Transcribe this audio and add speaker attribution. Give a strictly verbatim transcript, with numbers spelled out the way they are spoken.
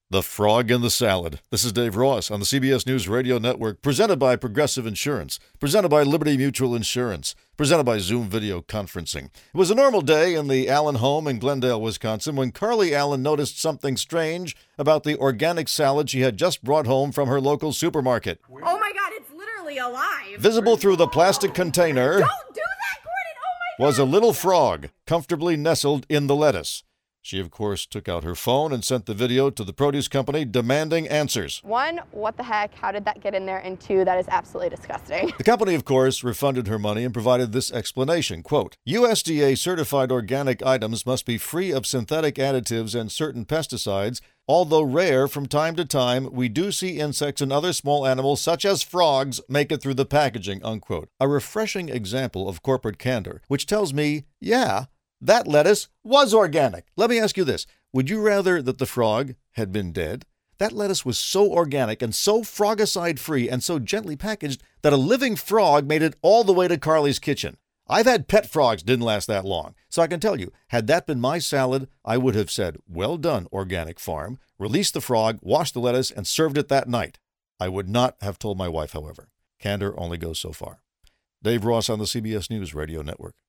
Speaker 1: The Frog in the Salad. This is Dave Ross on the C B S News Radio Network, presented by Progressive Insurance, presented by Liberty Mutual Insurance, presented by Zoom Video Conferencing. It was a normal day in the Allen home in Glendale, Wisconsin, when Carly Allen noticed something strange about the organic salad she had just brought home from her local supermarket.
Speaker 2: Oh my God, it's literally alive.
Speaker 1: Visible through the plastic container
Speaker 2: Don't do that, Gordon. Oh my God.
Speaker 1: was a little frog comfortably nestled in the lettuce. She, of course, took out her phone and sent the video to the produce company demanding answers.
Speaker 3: One, what the heck? How did that get in there? And two, that is absolutely disgusting.
Speaker 1: The company, of course, refunded her money and provided this explanation, quote, U S D A-certified organic items must be free of synthetic additives and certain pesticides. Although rare, from time to time, we do see insects and other small animals, such as frogs, make it through the packaging, unquote. A refreshing example of corporate candor, which tells me, yeah, that lettuce was organic. Let me ask you this. Would you rather that the frog had been dead? That lettuce was so organic and so frogicide-free and so gently packaged that a living frog made it all the way to Carly's kitchen. I've had pet frogs, didn't last that long. So I can tell you, had that been my salad, I would have said, well done, organic farm, released the frog, washed the lettuce, and served it that night. I would not have told my wife, however. Candor only goes so far. Dave Ross on the C B S News Radio Network.